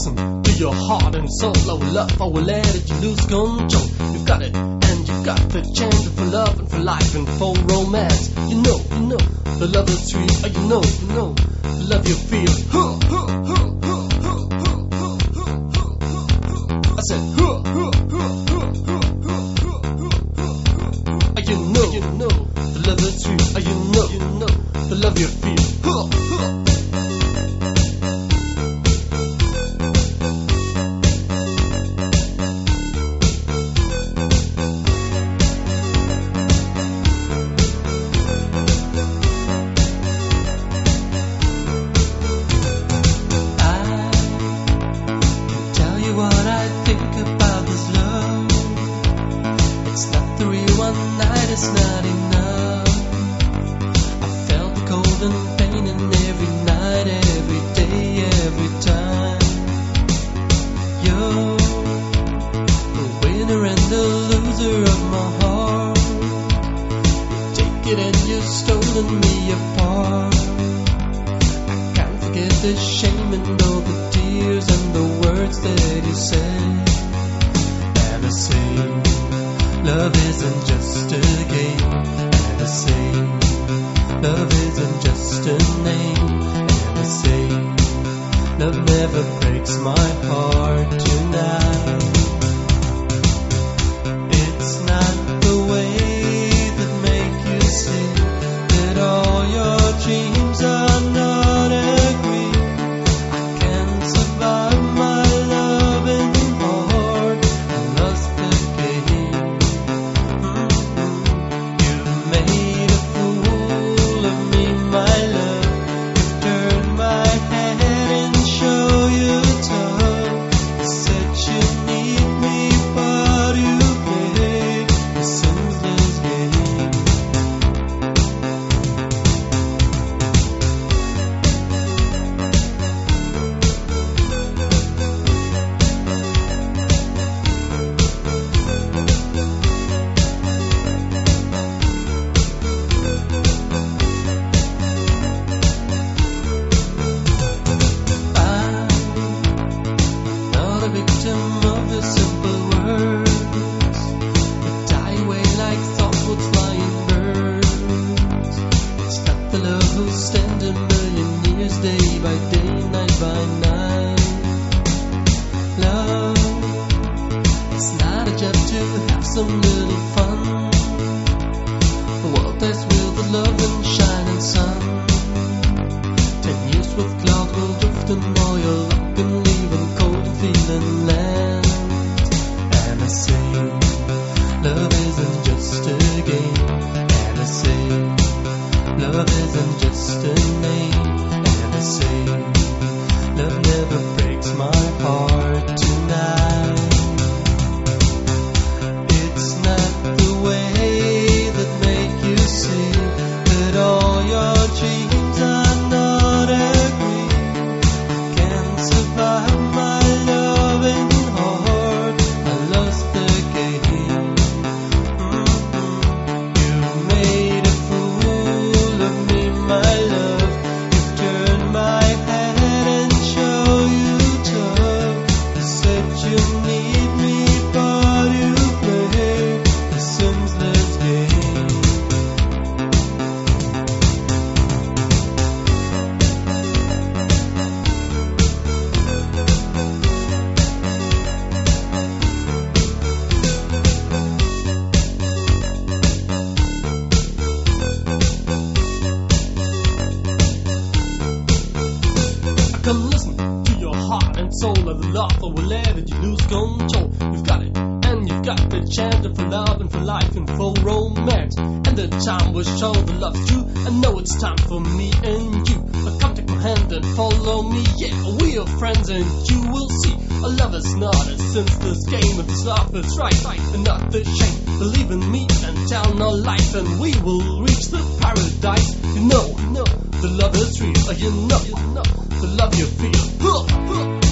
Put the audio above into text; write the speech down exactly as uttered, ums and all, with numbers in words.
listen to your heart and soul. Our love, our let it, you lose control. You've got it, and you've got the chance for love and for life and for romance. You know, you know, the love is sweet. Oh, you know, you know, the love you feel. Huh, huh, huh, huh, huh, huh, huh, huh, huh. I said, huh, huh, huh, huh, huh, huh, huh, huh. Oh, you know, you know, the love is sweet. Oh, you know, you know, the love you feel. Huh, huh. It's not enough. I felt the cold and pain in every night, every day, every time. You're the winner and the loser of my heart. You take it and you've stolen me apart. I can't forget the shame and all the tears and the words that you said. And I say, love isn't just a game, and I say, love isn't just a name, and I say, love never breaks my heart tonight. It's not the way that make you see that all your dreams are not a dream. I can't survive my loving heart, I lost the game. Victim of the simple words that die away like thoughtful flying birds. It's not the love who'll stand a million years, day by day, night by night. Love, it's not a job to have some little fun. The world that's with the love and shining sun. Ten years with clouds will drift and oil up and leave them cold and feeling land. And I say, love isn't just a game. And I say, love isn't just a name. And I say, love never breaks my heart tonight. It's not the way that make you see that all your dreams are not a dream. I can't survive my loving heart, I lost the game. Mm-hmm. You made a fool of me, my love. You've turned my head and show you tough. You said you need me, but you play a senseless game. Come listen to your heart and soul, of the love or will let it, you lose control. You've got it, and you've got the chance for love and for life and for romance. And the time will show the love's true. I know it's time for me and you. But come take my hand and follow me, yeah, we are friends and you will see. A love is not a senseless game, if this love is right, right and not the shame. Believe in me and tell no lies, and we will reach the paradise. You know, you know, the love is real, you know, you know, the love you feel. Huh, huh.